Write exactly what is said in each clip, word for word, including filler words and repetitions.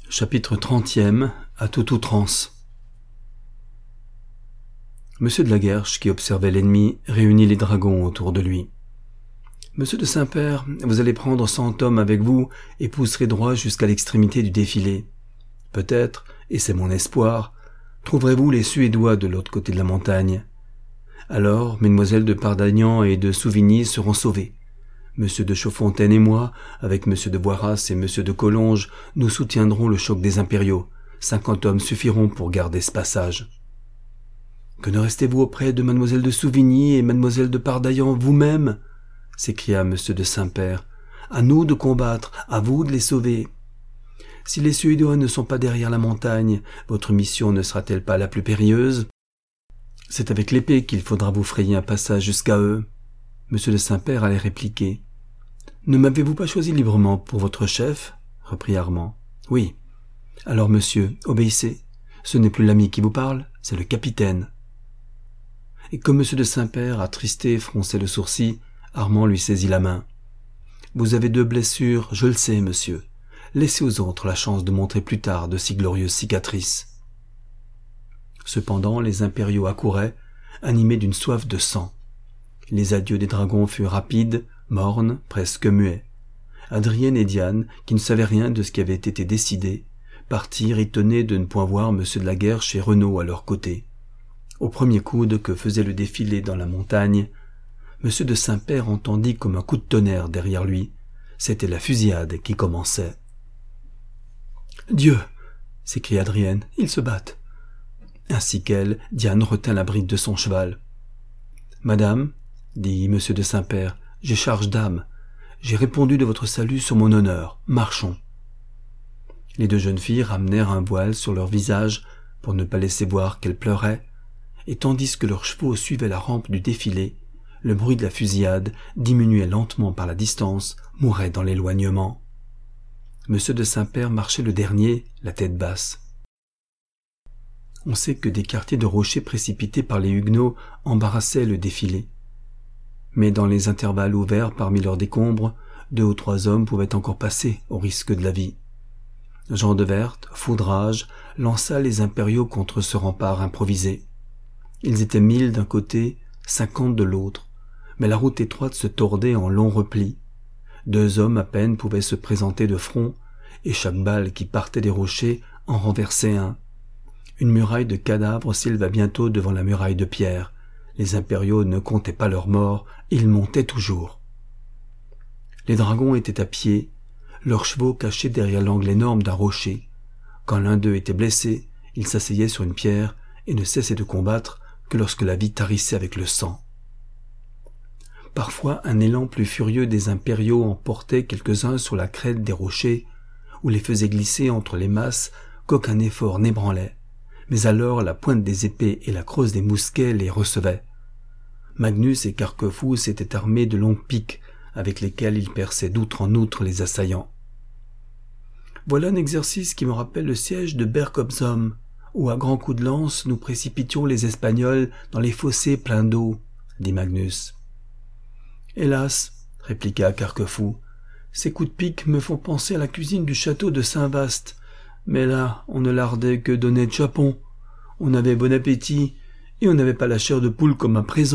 Chapitre trentième. À toute outrance. Monsieur de la Guerche, qui observait l'ennemi, réunit les dragons autour de lui. « Monsieur de Saint-Père, vous allez prendre cent hommes avec vous et pousserez droit jusqu'à l'extrémité du défilé. Peut-être, et c'est mon espoir, trouverez-vous les Suédois de l'autre côté de la montagne. Alors, mesdemoiselles de Pardagnan et de Souvigny seront sauvés. Monsieur de Chaudfontaine et moi, avec monsieur de Boiras et monsieur de Collonges, nous soutiendrons le choc des impériaux. Cinquante hommes suffiront pour garder ce passage. Que ne restez-vous auprès de mademoiselle de Souvigny et mademoiselle de Pardaillan vous-même? S'écria monsieur de Saint-Père. À nous de combattre, à vous de les sauver. Si les Suédois ne sont pas derrière la montagne, votre mission ne sera-t-elle pas la plus périlleuse? C'est avec l'épée qu'il faudra vous frayer un passage jusqu'à eux. Monsieur de Saint-Père allait répliquer. « Ne m'avez-vous pas choisi librement pour votre chef ?» reprit Armand. « Oui. Alors, monsieur, obéissez. Ce n'est plus l'ami qui vous parle, c'est le capitaine. » Et comme monsieur de Saint-Père, attristé, fronçait le sourcil, Armand lui saisit la main. « Vous avez deux blessures, je le sais, monsieur. Laissez aux autres la chance de montrer plus tard de si glorieuses cicatrices. » Cependant, les impériaux accouraient, animés d'une soif de sang. Les adieux des dragons furent rapides, mornes, presque muets. Adrienne et Diane, qui ne savaient rien de ce qui avait été décidé, partirent étonnés de ne point voir monsieur de la Guerche et Renaud à leur côté. Au premier coude que faisait le défilé dans la montagne, monsieur de Saint-Père entendit comme un coup de tonnerre derrière lui. C'était la fusillade qui commençait. « Dieu !» s'écria Adrienne, « ils se battent. » Ainsi qu'elle, Diane retint la bride de son cheval. « Madame, dit monsieur de Saint-Père, j'ai charge d'âme. J'ai répondu de votre salut sur mon honneur. Marchons. » Les deux jeunes filles ramenèrent un voile sur leur visage pour ne pas laisser voir qu'elles pleuraient, et tandis que leurs chevaux suivaient la rampe du défilé, le bruit de la fusillade, diminué lentement par la distance, mourait dans l'éloignement. Monsieur de Saint-Père marchait le dernier, la tête basse. On sait que des quartiers de rochers précipités par les Huguenots embarrassaient le défilé. Mais dans les intervalles ouverts parmi leurs décombres, deux ou trois hommes pouvaient encore passer au risque de la vie. Jean de Werth, foudrage, lança les impériaux contre ce rempart improvisé. Ils étaient mille d'un côté, cinquante de l'autre, mais la route étroite se tordait en longs replis. Deux hommes à peine pouvaient se présenter de front, et chaque balle qui partait des rochers en renversait un. Une muraille de cadavres s'éleva bientôt devant la muraille de pierre. Les impériaux ne comptaient pas leurs morts, ils montaient toujours. Les dragons étaient à pied, leurs chevaux cachés derrière l'angle énorme d'un rocher. Quand l'un d'eux était blessé, il s'asseyait sur une pierre et ne cessait de combattre que lorsque la vie tarissait avec le sang. Parfois, un élan plus furieux des impériaux emportait quelques-uns sur la crête des rochers ou les faisait glisser entre les masses qu'aucun effort n'ébranlait. Mais alors la pointe des épées et la crosse des mousquets les recevaient. Magnus et Carquefou s'étaient armés de longues piques avec lesquelles ils perçaient d'outre en outre les assaillants. « Voilà un exercice qui me rappelle le siège de Berg-op-Zoom, où à grands coups de lance nous précipitions les Espagnols dans les fossés pleins d'eau, » dit Magnus. « Hélas, » répliqua Carquefou, « ces coups de pique me font penser à la cuisine du château de Saint-Vaast. Mais là, on ne lardait que d'honnêtes chapons. On avait bon appétit, et on n'avait pas la chair de poule comme à présent. »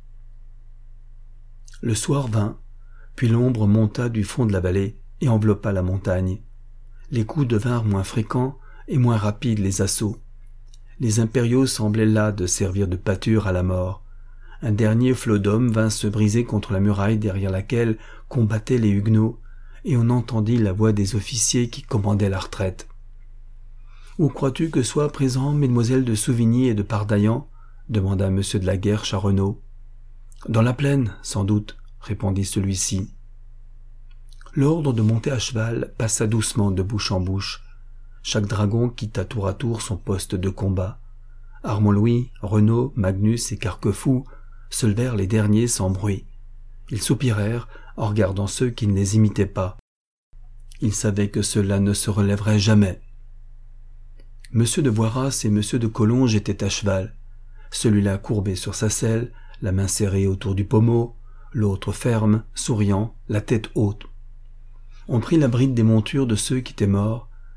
Le soir vint, puis l'ombre monta du fond de la vallée et enveloppa la montagne. Les coups devinrent moins fréquents et moins rapides les assauts. Les impériaux semblaient là de servir de pâture à la mort. Un dernier flot d'hommes vint se briser contre la muraille derrière laquelle combattaient les Huguenots, et on entendit la voix des officiers qui commandaient la retraite. « Où crois-tu que soient présents mesdemoiselles de Souvigny et de Pardaillan ?» demanda monsieur de la Guerche à Renaud. « Dans la plaine, sans doute, » répondit celui-ci. L'ordre de monter à cheval passa doucement de bouche en bouche. Chaque dragon quitta tour à tour son poste de combat. Armand-Louis, Renaud, Magnus et Carquefou se levèrent les derniers sans bruit. Ils soupirèrent en regardant ceux qui ne les imitaient pas. Ils savaient que ceux-là ne se relèveraient jamais. Monsieur de Boiras et monsieur de Collonges étaient à cheval, celui-là courbé sur sa selle, la main serrée autour du pommeau, l'autre ferme, souriant, la tête haute. On prit la bride des montures de ceux qui étaient morts,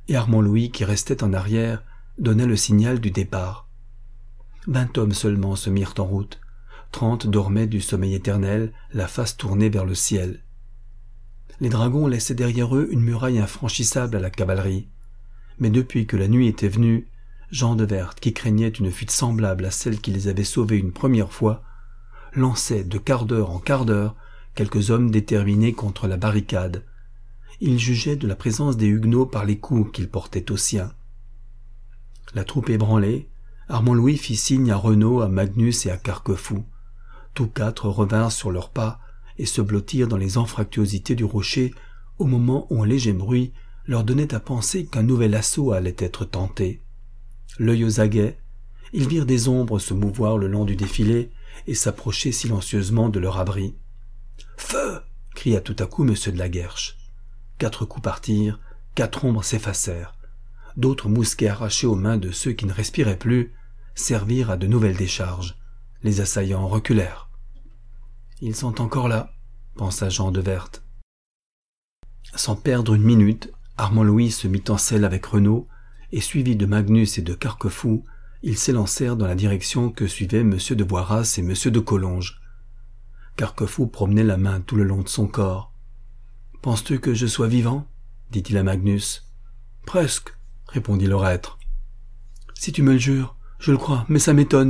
et Armand Louis, qui restait en arrière, donnait le signal du départ. Vingt hommes seulement se mirent en route. Trente dormaient du sommeil éternel, la face tournée vers le ciel. Les dragons laissaient derrière eux une muraille infranchissable à la cavalerie. Mais depuis que la nuit était venue, Jean de Werth, qui craignait une fuite semblable à celle qui les avait sauvés une première fois, lançait de quart d'heure en quart d'heure quelques hommes déterminés contre la barricade. Il jugeait de la présence des Huguenots par les coups qu'ils portaient aux siens. La troupe ébranlée, Armand Louis fit signe à Renaud, à Magnus et à Carquefou. Tous quatre revinrent sur leurs pas et se blottirent dans les anfractuosités du rocher au moment où un léger bruit leur donnait à penser qu'un nouvel assaut allait être tenté. L'œil aux aguets, ils virent des ombres se mouvoir le long du défilé et s'approcher silencieusement de leur abri. « Feu !» cria tout à coup Monsieur de la Guerche. Quatre coups partirent, quatre ombres s'effacèrent. D'autres mousquets arrachés aux mains de ceux qui ne respiraient plus servirent à de nouvelles décharges. Les assaillants reculèrent. « Ils sont encore là », pensa Jean de Werth. Sans perdre une minute, Armand Louis se mit en selle avec Renaud, et suivi de Magnus et de Carquefou, ils s'élancèrent dans la direction que suivaient M. de Boiras et M. de Collonges. Carquefou promenait la main tout le long de son corps. « Penses-tu que je sois vivant ?» dit-il à Magnus. « Presque, » répondit le reître. « Si tu me le jures, je le crois, mais ça m'étonne. »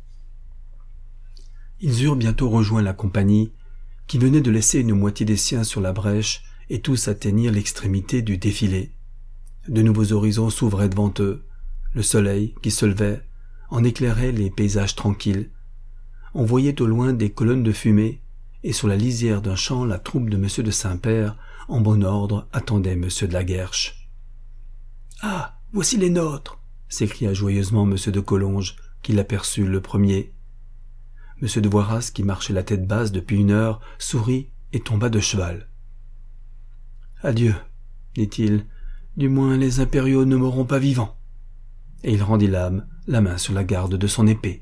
Ils eurent bientôt rejoint la compagnie, qui venait de laisser une moitié des siens sur la brèche, et tous atteignirent l'extrémité du défilé. De nouveaux horizons s'ouvraient devant eux. Le soleil, qui se levait, en éclairait les paysages tranquilles. On voyait au loin des colonnes de fumée, et sur la lisière d'un champ, la troupe de M. de Saint-Père, en bon ordre, attendait M. de la Guerche. « Ah, voici les nôtres !» s'écria joyeusement M. de Collonges, qui l'aperçut le premier. M. de Boiras, qui marchait la tête basse depuis une heure, sourit et tomba de cheval. « Adieu, dit-il, du moins les impériaux ne mourront pas vivants. » Et il rendit l'âme, la main sur la garde de son épée.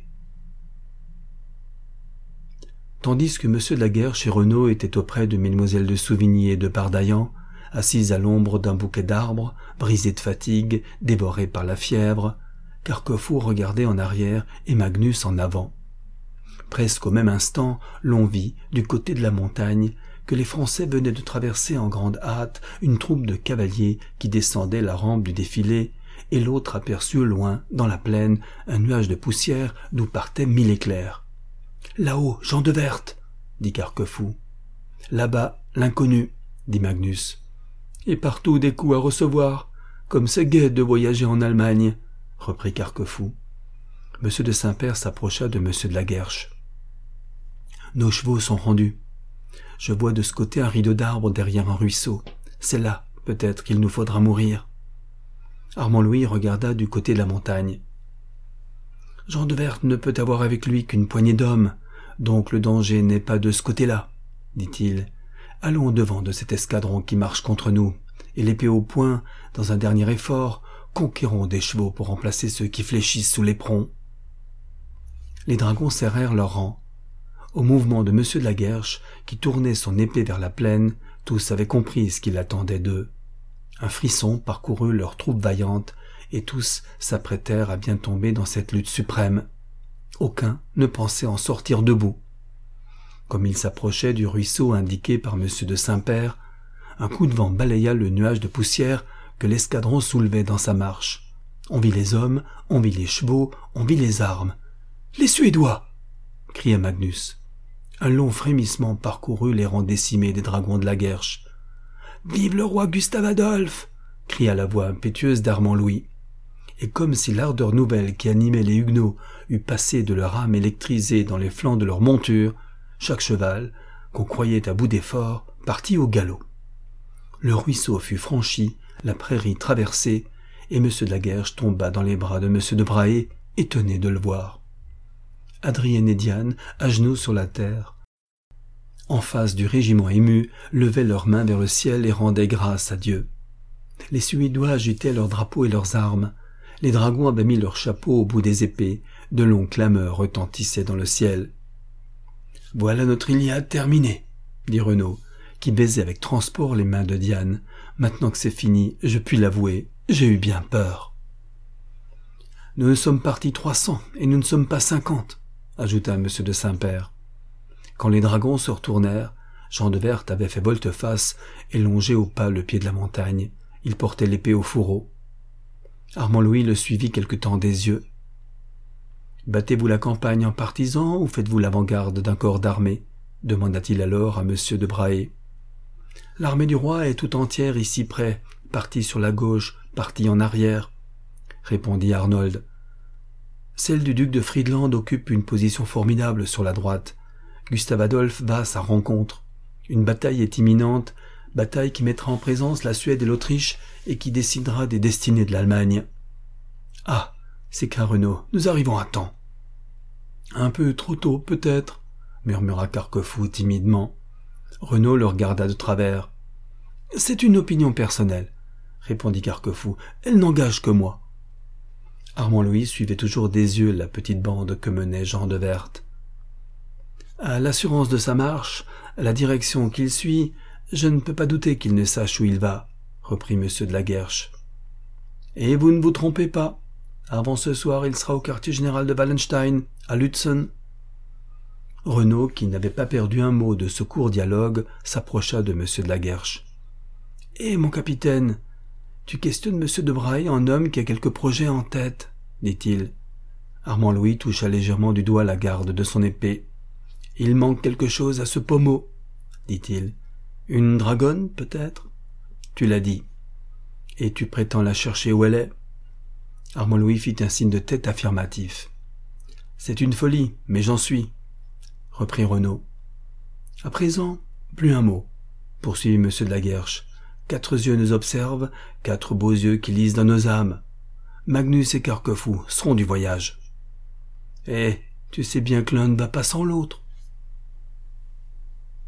Tandis que M. de la Guerche et Renaud étaient auprès de Mesdemoiselles de Souvigny et de Pardaillan, assises à l'ombre d'un bouquet d'arbres, brisées de fatigue, dévorées par la fièvre, Carquefou regardait en arrière et Magnus en avant. Presque au même instant, l'on vit, du côté de la montagne, que les Français venaient de traverser en grande hâte une troupe de cavaliers qui descendaient la rampe du défilé, et l'autre aperçut au loin, dans la plaine, un nuage de poussière d'où partaient mille éclairs. « Là-haut, Jean de Werth !» dit Carquefou. « Là-bas, l'inconnu !» dit Magnus. « Et partout des coups à recevoir, comme c'est gai de voyager en Allemagne !» reprit Carquefou. Monsieur de Saint-Père s'approcha de Monsieur de la Guerche. « Nos chevaux sont rendus. Je vois de ce côté un rideau d'arbres derrière un ruisseau. C'est là, peut-être, qu'il nous faudra mourir. » Armand Louis regarda du côté de la montagne. « Jean de Werth ne peut avoir avec lui qu'une poignée d'hommes, donc le danger n'est pas de ce côté-là, dit-il. Allons au-devant de cet escadron qui marche contre nous, et l'épée au poing, dans un dernier effort, conquérons des chevaux pour remplacer ceux qui fléchissent sous l'éperon. » Les dragons serrèrent leur rang. Au mouvement de M. de la Guerche, qui tournait son épée vers la plaine, tous avaient compris ce qu'il attendait d'eux. Un frisson parcourut leur troupe vaillante, et tous s'apprêtèrent à bien tomber dans cette lutte suprême. Aucun ne pensait en sortir debout. Comme ils s'approchaient du ruisseau indiqué par M. de Saint-Père, un coup de vent balaya le nuage de poussière que l'escadron soulevait dans sa marche. On vit les hommes, on vit les chevaux, on vit les armes. « Les Suédois !» cria Magnus. Un long frémissement parcourut les rangs décimés des dragons de la Guerche. « Vive le roi Gustave Adolphe !» cria la voix impétueuse d'Armand Louis. Et comme si l'ardeur nouvelle qui animait les Huguenots eût passé de leur âme électrisée dans les flancs de leur monture, chaque cheval, qu'on croyait à bout d'effort, partit au galop. Le ruisseau fut franchi, la prairie traversée, et M. de la Guerche tomba dans les bras de M. de Brahe, étonné de le voir. Adrienne et Diane, à genoux sur la terre, en face du régiment ému, levaient leurs mains vers le ciel et rendaient grâce à Dieu. Les Suédois agitaient leurs drapeaux et leurs armes. Les dragons avaient mis leurs chapeaux au bout des épées. De longues clameurs retentissaient dans le ciel. « Voilà notre Iliade terminée, » dit Renaud, qui baisait avec transport les mains de Diane. « Maintenant que c'est fini, je puis l'avouer, J'ai eu bien peur. Nous ne sommes partis trois cents et nous ne sommes pas cinquante, ajouta M. de Saint-Père. Quand les dragons se retournèrent, Jean de Werth avait fait volte-face et longé au pas le pied de la montagne. Il portait l'épée au fourreau. Armand Louis le suivit quelque temps des yeux. « Battez-vous la campagne en partisan ou faites-vous l'avant-garde d'un corps d'armée ?» demanda-t-il alors à M. de Brahe. « L'armée du roi est tout entière ici près, partie sur la gauche, partie en arrière, » répondit Arnold. « Celle du duc de Friedland occupe une position formidable sur la droite. Gustave Adolphe va à sa rencontre. Une bataille est imminente, bataille qui mettra en présence la Suède et l'Autriche et qui décidera des destinées de l'Allemagne. »« Ah !» s'écria Renaud, « nous arrivons à temps. »« Un peu trop tôt, peut-être, » murmura Carquefou timidement. Renaud le regarda de travers. « C'est une opinion personnelle, » répondit Carquefou, « elle n'engage que moi. » Armand Louis suivait toujours des yeux la petite bande que menait Jean de Werth. « À l'assurance de sa marche, à la direction qu'il suit, je ne peux pas douter qu'il ne sache où il va, » reprit M. de la Guerche. « Et vous ne vous trompez pas. Avant ce soir, il sera au quartier général de Wallenstein, à Lutzen. » Renaud, qui n'avait pas perdu un mot de ce court dialogue, s'approcha de M. de la Guerche. « Eh, mon capitaine, tu questionnes M. de Brahe en homme qui a quelques projets en tête, » dit-il. Armand Louis toucha légèrement du doigt la garde de son épée. « Il manque quelque chose à ce pommeau, » dit-il. « Une dragonne, peut-être ? Tu l'as dit. Et tu prétends la chercher où elle est ?» Armand Louis fit un signe de tête affirmatif. « C'est une folie, mais j'en suis, » reprit Renaud. « À présent, plus un mot, » poursuivit M. de la Guerche. « Quatre yeux nous observent, quatre beaux yeux qui lisent dans nos âmes. Magnus et Carquefou seront du voyage. »« Eh, tu sais bien que l'un ne va pas sans l'autre, »